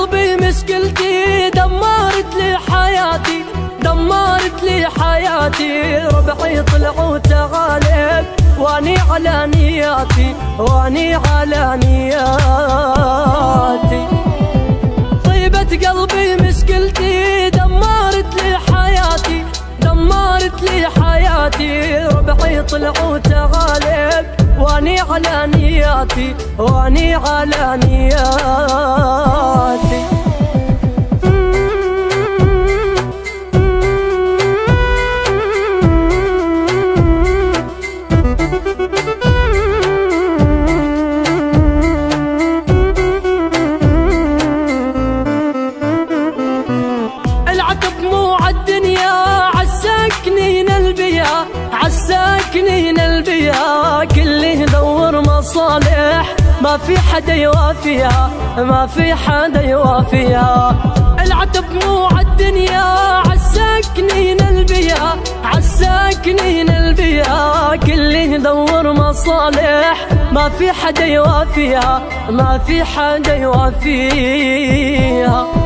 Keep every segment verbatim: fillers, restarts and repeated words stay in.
قلبي مشكلتي، دمرت لي حياتي، دمرت لي حياتي. ربعي طلعوا تغالب واني على نياتي، واني على نياتي. طيبة قلبي مشكلتي، دمرت لي حياتي، دمرت لي حياتي. ربعي طلعوا تغالب واني على نياتي، واني على نياتي. عالساكنين البيا كله يدور مصالح، ما في حدا يوافيها، ما في حدا يوافيها. العتب مو عالدنيا، عالساكنين البيا، عالساكنين البيا كله يدور مصالح، ما في حدا يوافيها، ما في حدا يوافيها.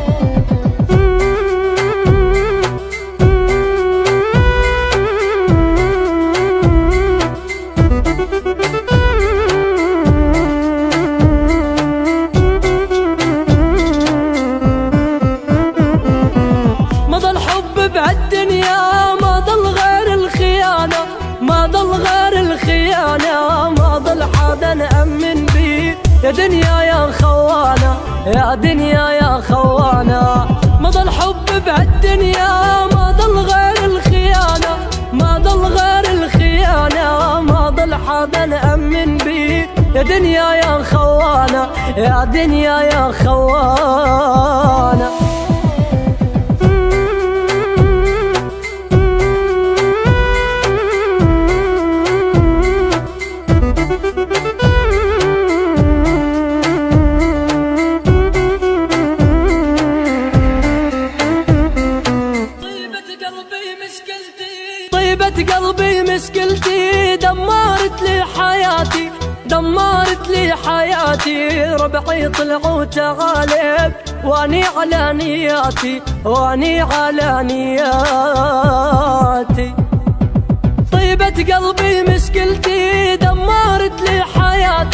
بعالدنيا ما ضل غير الخيانة، ما ضل غير الخيانة. ما ضل حدا نأمن بيه يا دنيا يا خوانة، يا دنيا يا خوانة. ما ضل حب بعالدنيا، ما ضل غير الخيانة، ما ضل غير الخيانة. ما ضل حدا نأمن بيه يا دنيا يا خوانة، يا دنيا يا خوانة. طيبة قلبي مشكلتي، دمرت لي حياتي، دمرت لي حياتي. ربعي طلعوا تغالب واني على نياتي، واني على نياتي. طيبة قلبي مشكلتي، دمرت لي حياتي،